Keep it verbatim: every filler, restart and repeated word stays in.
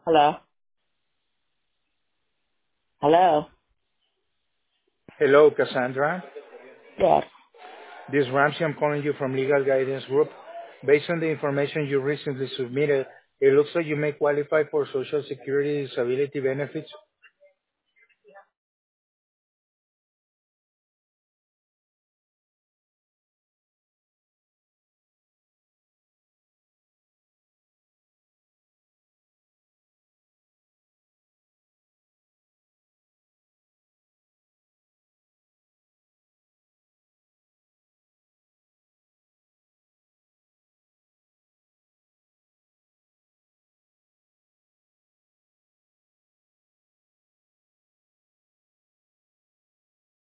Hello? Hello? Hello, Cassandra. Yes. This is Ramsey. I'm calling you from Legal Guidance Group. Based on the information you recently submitted, it looks like you may qualify for Social Security disability benefits